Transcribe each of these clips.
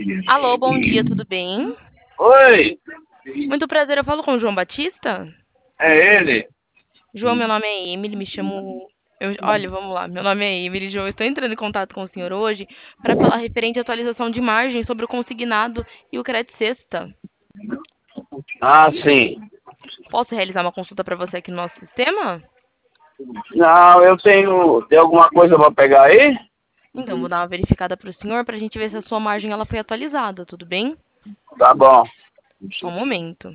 Alô, bom dia, tudo bem? Oi, Muito prazer, eu falo com o João Batista? é ele? João, meu nome é Emily, me chamo. Olha, vamos lá, meu nome é Emily, João, eu estou entrando em contato com o senhor hoje para falar referente à atualização de margem sobre o consignado e o crédito sexta. Ah, sim. Posso realizar uma consulta para você aqui no nosso sistema? Não, tem alguma coisa para pegar aí? Então, vou dar uma verificada para o senhor para a gente ver se a sua margem ela foi atualizada, tudo bem? Tá bom. Só um momento.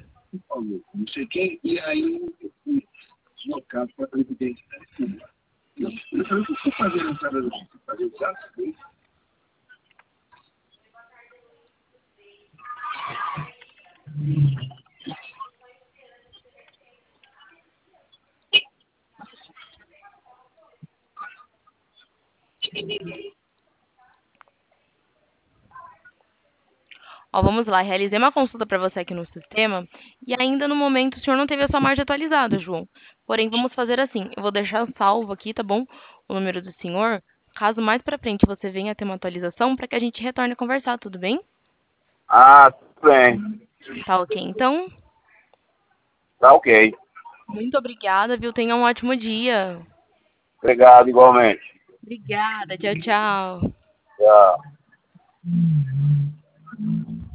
Ó, vamos lá, realizei uma consulta para você aqui no sistema e ainda no momento o senhor não teve a sua margem atualizada, João. Porém, vamos fazer assim, eu vou deixar salvo aqui, tá bom? O número do senhor, caso mais para frente você venha a ter uma atualização para que a gente retorne a conversar, tudo bem? Ah, tudo bem. Tá ok, então. Tá ok. Muito obrigada, viu? Tenha um ótimo dia. Obrigado, igualmente. Obrigada, tchau, tchau. Tchau.